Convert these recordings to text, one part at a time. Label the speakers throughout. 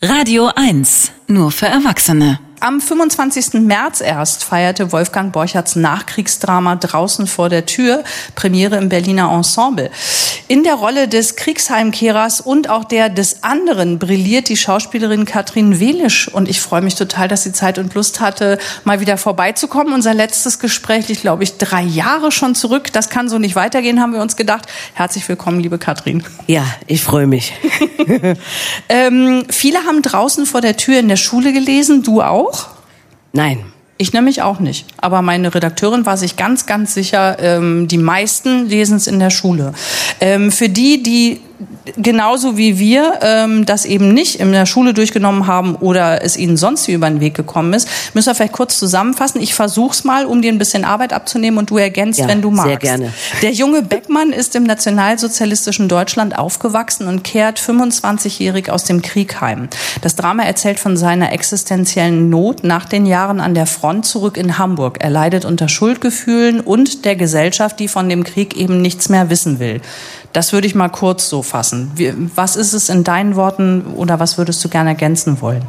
Speaker 1: Radio 1, nur für Erwachsene.
Speaker 2: Am 25. März erst feierte Wolfgang Borcherts Nachkriegsdrama Draußen vor der Tür Premiere im Berliner Ensemble. In der Rolle des Kriegsheimkehrers und auch der des anderen brilliert die Schauspielerin Katrin Welisch. Und ich freue mich total, dass sie Zeit und Lust hatte, mal wieder vorbeizukommen. Unser letztes Gespräch liegt, glaube ich, 3 Jahre schon zurück. Das kann so nicht weitergehen, haben wir uns gedacht. Herzlich willkommen, liebe Katrin.
Speaker 3: Ja, ich freue mich.
Speaker 2: Viele haben Draußen vor der Tür in der Schule gelesen. Du auch?
Speaker 3: Nein.
Speaker 2: Ich nämlich auch nicht. Aber meine Redakteurin war sich ganz, ganz sicher, die meisten lesen es in der Schule. Für die genauso wie wir das eben nicht in der Schule durchgenommen haben oder es ihnen sonst wie über den Weg gekommen ist, müssen wir vielleicht kurz zusammenfassen. Ich versuch's mal, um dir ein bisschen Arbeit abzunehmen und du ergänzt, ja, wenn du magst.
Speaker 3: Sehr gerne.
Speaker 2: Der junge Beckmann ist im nationalsozialistischen Deutschland aufgewachsen und kehrt 25-jährig aus dem Krieg heim. Das Drama erzählt von seiner existenziellen Not nach den Jahren an der Front zurück in Hamburg. Er leidet unter Schuldgefühlen und der Gesellschaft, die von dem Krieg eben nichts mehr wissen will. Das würde ich mal kurz so fassen. Was ist es in deinen Worten oder was würdest du gerne ergänzen wollen?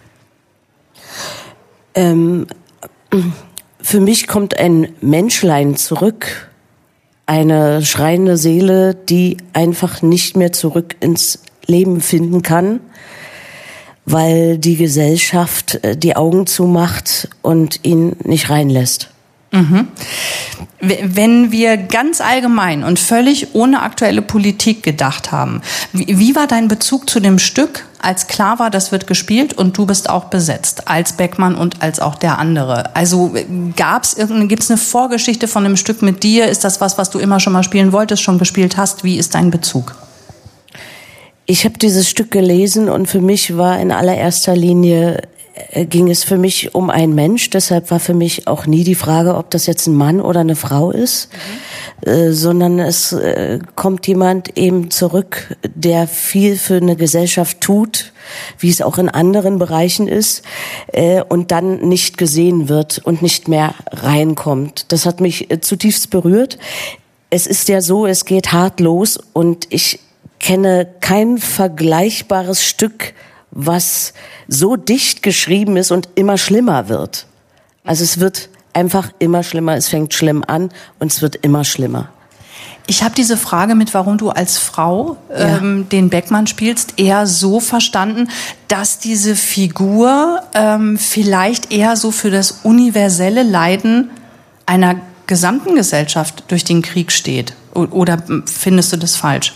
Speaker 3: Für mich kommt ein Menschlein zurück, eine schreiende Seele, die einfach nicht mehr zurück ins Leben finden kann, weil die Gesellschaft die Augen zumacht und ihn nicht reinlässt.
Speaker 2: Mhm. Wenn wir ganz allgemein und völlig ohne aktuelle Politik gedacht haben, wie war dein Bezug zu dem Stück, als klar war, das wird gespielt und du bist auch besetzt, als Beckmann und als auch der andere? Also gibt's eine Vorgeschichte von dem Stück mit dir? Ist das was du immer schon mal spielen wolltest, schon gespielt hast? Wie ist dein Bezug?
Speaker 3: Ich habe dieses Stück gelesen und für mich war in allererster Linie ging es für mich um einen Mensch, deshalb war für mich auch nie die Frage, ob das jetzt ein Mann oder eine Frau ist, sondern es kommt jemand eben zurück, der viel für eine Gesellschaft tut, wie es auch in anderen Bereichen ist, und dann nicht gesehen wird und nicht mehr reinkommt. Das hat mich zutiefst berührt. Es ist ja so, es geht hart los und ich kenne kein vergleichbares Stück, was so dicht geschrieben ist und immer schlimmer wird. Also es wird einfach immer schlimmer, es fängt schlimm an und es wird immer schlimmer.
Speaker 2: Ich habe diese Frage mit, warum du als Frau den Beckmann spielst, eher so verstanden, dass diese Figur vielleicht eher so für das universelle Leiden einer gesamten Gesellschaft durch den Krieg steht. Oder findest du das falsch?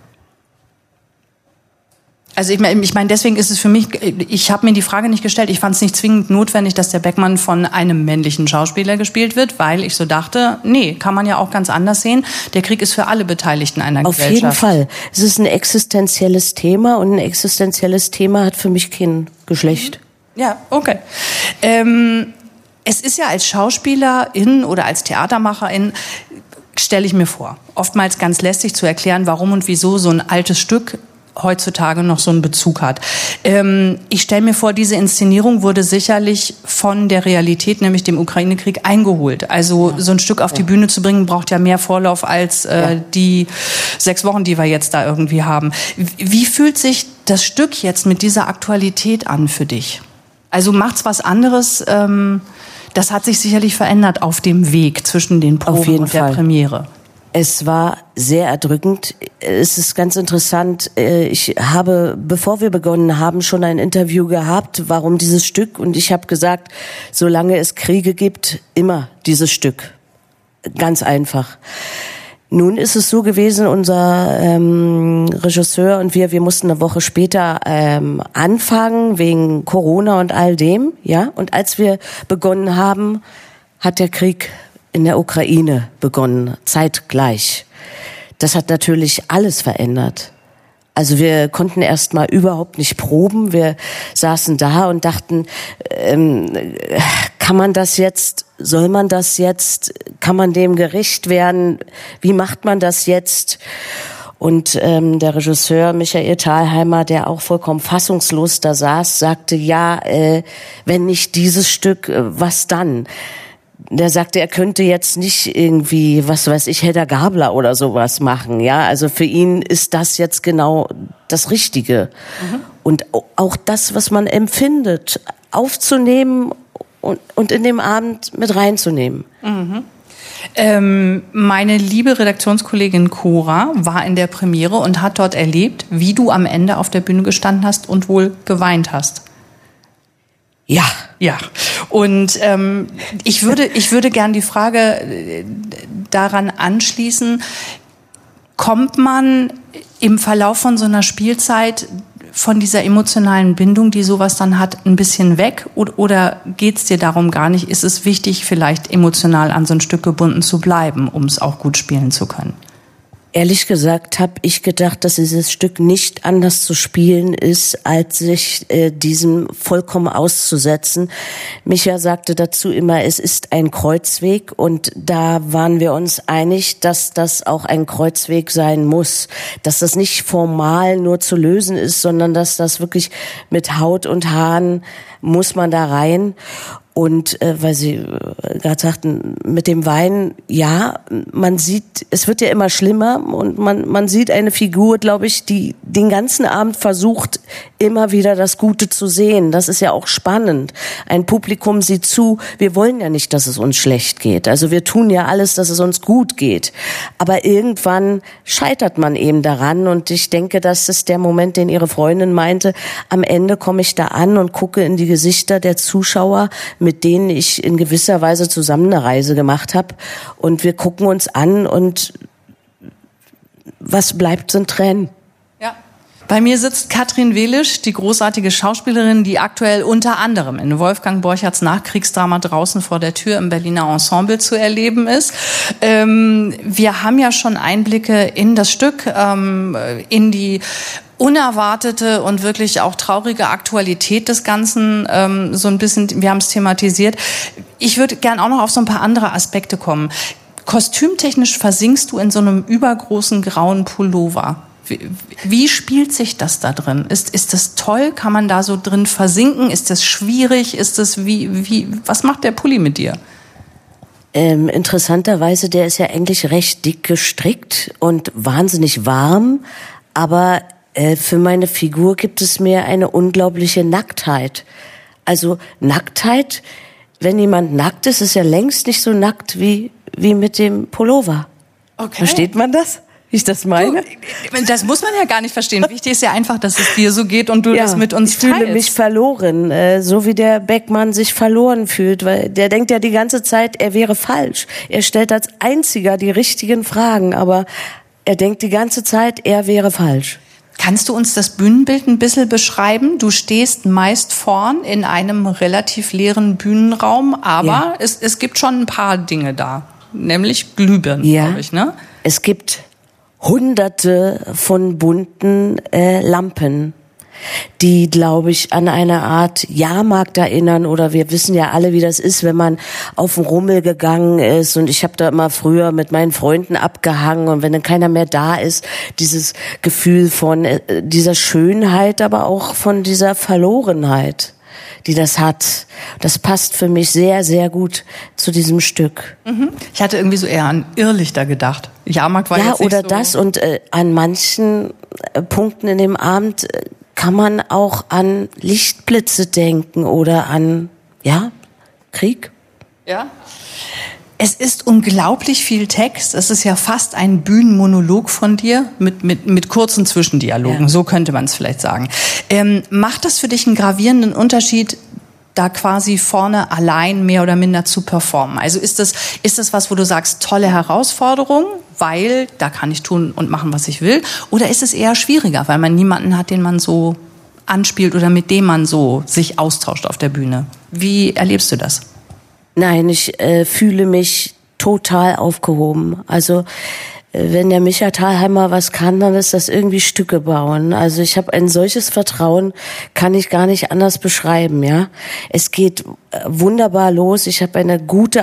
Speaker 2: Also ich meine, deswegen ist es für mich, ich habe mir die Frage nicht gestellt, ich fand es nicht zwingend notwendig, dass der Beckmann von einem männlichen Schauspieler gespielt wird, weil ich so dachte, nee, kann man ja auch ganz anders sehen. Der Krieg ist für alle Beteiligten einer Gesellschaft.
Speaker 3: Auf jeden Fall. Es ist ein existenzielles Thema und ein existenzielles Thema hat für mich kein Geschlecht.
Speaker 2: Ja, okay. Es ist ja als Schauspielerin oder als Theatermacherin, stelle ich mir vor, oftmals ganz lästig zu erklären, warum und wieso so ein altes Stück heutzutage noch so einen Bezug hat. Ich stelle mir vor, diese Inszenierung wurde sicherlich von der Realität, nämlich dem Ukraine-Krieg, eingeholt. Also so ein Stück auf die Bühne zu bringen, braucht ja mehr Vorlauf als die 6 Wochen, die wir jetzt da irgendwie haben. Wie fühlt sich das Stück jetzt mit dieser Aktualität an für dich? Also macht's was anderes? Das hat sich sicherlich verändert auf dem Weg zwischen den Proben und der Premiere.
Speaker 3: Es war sehr erdrückend. Es ist ganz interessant. Ich habe, bevor wir begonnen haben, schon ein Interview gehabt, warum dieses Stück. Und ich habe gesagt, solange es Kriege gibt, immer dieses Stück. Ganz einfach. Nun ist es so gewesen, unser Regisseur und wir mussten eine Woche später anfangen, wegen Corona und all dem. Ja. Und als wir begonnen haben, hat der Krieg in der Ukraine begonnen, zeitgleich. Das hat natürlich alles verändert. Also wir konnten erst mal überhaupt nicht proben. Wir saßen da und dachten, kann man das jetzt, soll man das jetzt, kann man dem gerecht werden, wie macht man das jetzt? Und der Regisseur Michael Thalheimer, der auch vollkommen fassungslos da saß, sagte, ja, wenn nicht dieses Stück, was dann? Der sagte, er könnte jetzt nicht irgendwie, was weiß ich, Hedda Gabler oder sowas machen, ja. Also für ihn ist das jetzt genau das Richtige. Mhm. Und auch das, was man empfindet, aufzunehmen und in dem Abend mit reinzunehmen.
Speaker 2: Mhm. Meine liebe Redaktionskollegin Cora war in der Premiere und hat dort erlebt, wie du am Ende auf der Bühne gestanden hast und wohl geweint hast.
Speaker 3: Ja.
Speaker 2: Ja. Und ich würde gern die Frage daran anschließen, kommt man im Verlauf von so einer Spielzeit von dieser emotionalen Bindung, die sowas dann hat, ein bisschen weg? Oder geht's dir darum gar nicht? Ist es wichtig, vielleicht emotional an so ein Stück gebunden zu bleiben, um es auch gut spielen zu können?
Speaker 3: Ehrlich gesagt habe ich gedacht, dass dieses Stück nicht anders zu spielen ist, als sich diesem vollkommen auszusetzen. Micha sagte dazu immer, es ist ein Kreuzweg, und da waren wir uns einig, dass das auch ein Kreuzweg sein muss, dass das nicht formal nur zu lösen ist, sondern dass das wirklich mit Haut und Haaren muss man da rein. Und weil Sie gerade sagten, mit dem Wein, ja, man sieht, es wird ja immer schlimmer, und man sieht eine Figur, glaube ich, die den ganzen Abend versucht, immer wieder das Gute zu sehen. Das ist ja auch spannend. Ein Publikum sieht zu, wir wollen ja nicht, dass es uns schlecht geht. Also wir tun ja alles, dass es uns gut geht. Aber irgendwann scheitert man eben daran, und ich denke, das ist der Moment, den Ihre Freundin meinte. Am Ende komme ich da an und gucke in die Gesichter der Zuschauer, mit denen ich in gewisser Weise zusammen eine Reise gemacht habe. Und wir gucken uns an, und was bleibt, sind Tränen. Ja.
Speaker 2: Bei mir sitzt Katrin Welisch, die großartige Schauspielerin, die aktuell unter anderem in Wolfgang Borcherts Nachkriegsdrama Draußen vor der Tür im Berliner Ensemble zu erleben ist. Wir haben ja schon Einblicke in das Stück, in die unerwartete und wirklich auch traurige Aktualität des Ganzen, so ein bisschen, wir haben es thematisiert. Ich würde gern auch noch auf so ein paar andere Aspekte kommen. Kostümtechnisch versinkst du in so einem übergroßen grauen Pullover. Wie spielt sich das da drin? Ist das toll? Kann man da so drin versinken? Ist das schwierig? Ist das was macht der Pulli mit dir?
Speaker 3: Interessanterweise, der ist ja eigentlich recht dick gestrickt und wahnsinnig warm, aber für meine Figur gibt es mir eine unglaubliche Nacktheit. Also Nacktheit, wenn jemand nackt ist, ist ja längst nicht so nackt wie mit dem Pullover. Okay. Versteht man das? Wie ich das meine?
Speaker 2: Das muss man ja gar nicht verstehen. Wichtig ist ja einfach, dass es dir so geht und du das mit uns teilst.
Speaker 3: Ich fühle mich verloren, so wie der Beckmann sich verloren fühlt, weil der denkt ja die ganze Zeit, er wäre falsch. Er stellt als einziger die richtigen Fragen, aber er denkt die ganze Zeit, er wäre falsch.
Speaker 2: Kannst du uns das Bühnenbild ein bisschen beschreiben? Du stehst meist vorn in einem relativ leeren Bühnenraum, aber es gibt schon ein paar Dinge da, nämlich Glühbirnen, glaube ich, ne?
Speaker 3: Es gibt Hunderte von bunten Lampen, die, glaube ich, an eine Art Jahrmarkt erinnern, oder wir wissen ja alle, wie das ist, wenn man auf den Rummel gegangen ist, und ich habe da immer früher mit meinen Freunden abgehangen, und wenn dann keiner mehr da ist, dieses Gefühl von dieser Schönheit, aber auch von dieser Verlorenheit, die das hat. Das passt für mich sehr, sehr gut zu diesem Stück.
Speaker 2: Ich hatte irgendwie so eher an Irrlichter gedacht. Jahrmarkt war jetzt nicht
Speaker 3: oder
Speaker 2: so.
Speaker 3: Das, und an manchen Punkten in dem Abend kann man auch an Lichtblitze denken oder an, Krieg.
Speaker 2: Ja. Es ist unglaublich viel Text. Es ist ja fast ein Bühnenmonolog von dir mit kurzen Zwischendialogen. So könnte man es vielleicht sagen. Macht das für dich einen gravierenden Unterschied, da quasi vorne allein mehr oder minder zu performen? Also ist das was, wo du sagst, tolle Herausforderung, weil da kann ich tun und machen, was ich will? Oder ist es eher schwieriger, weil man niemanden hat, den man so anspielt oder mit dem man so sich austauscht auf der Bühne? Wie erlebst du das?
Speaker 3: Nein, ich fühle mich total aufgehoben. Also wenn der Micha Thalheimer was kann, dann ist das irgendwie Stücke bauen. Also ich habe ein solches Vertrauen, kann ich gar nicht anders beschreiben, ja. Es geht wunderbar los. Ich habe eine gute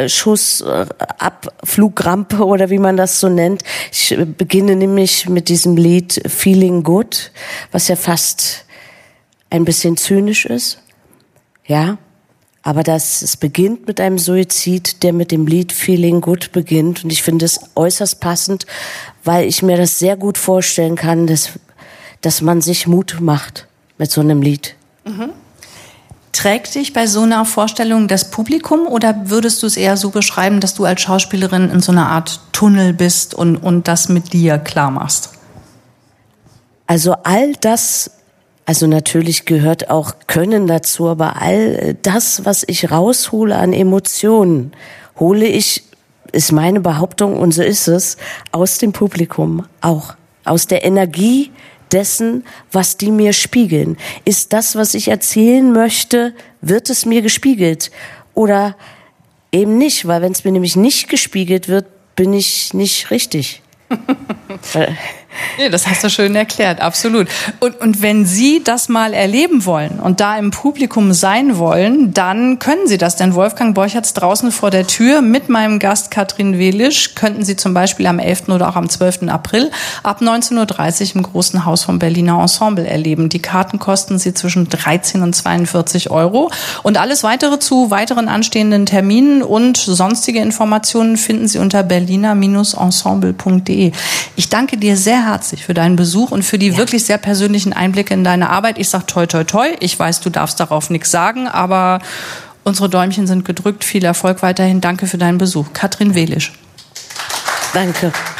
Speaker 3: Abflugrampe oder wie man das so nennt. Ich beginne nämlich mit diesem Lied Feeling Good, was ja fast ein bisschen zynisch ist, ja. Aber es beginnt mit einem Suizid, der mit dem Lied Feeling Good beginnt. Und ich finde es äußerst passend, weil ich mir das sehr gut vorstellen kann, dass man sich Mut macht. mit so einem Lied.
Speaker 2: Trägt dich bei so einer Vorstellung das Publikum oder würdest du es eher so beschreiben, dass du als Schauspielerin in so einer Art Tunnel bist und das mit dir klar machst?
Speaker 3: Also all das, also natürlich gehört auch Können dazu, aber all das, was ich raushole an Emotionen, hole ich, ist meine Behauptung und so ist es, aus dem Publikum auch. Aus der Energie dessen, was die mir spiegeln. Ist das, was ich erzählen möchte, wird es mir gespiegelt? Oder eben nicht, weil wenn es mir nämlich nicht gespiegelt wird, bin ich nicht richtig.
Speaker 2: Nee, das hast du schön erklärt, absolut. Und wenn Sie das mal erleben wollen und da im Publikum sein wollen, dann können Sie das, denn Wolfgang Borchert's draußen vor der Tür mit meinem Gast Katrin Welisch könnten Sie zum Beispiel am 11. oder auch am 12. April ab 19.30 Uhr im Großen Haus vom Berliner Ensemble erleben. Die Karten kosten Sie zwischen 13 und 42 Euro. Und alles weitere zu weiteren anstehenden Terminen und sonstige Informationen finden Sie unter berliner-ensemble.de. Ich danke dir sehr herzlich für deinen Besuch und für die wirklich sehr persönlichen Einblicke in deine Arbeit. Ich sag toi, toi, toi. Ich weiß, du darfst darauf nichts sagen, aber unsere Däumchen sind gedrückt. Viel Erfolg weiterhin. Danke für deinen Besuch. Katrin Welisch.
Speaker 3: Danke.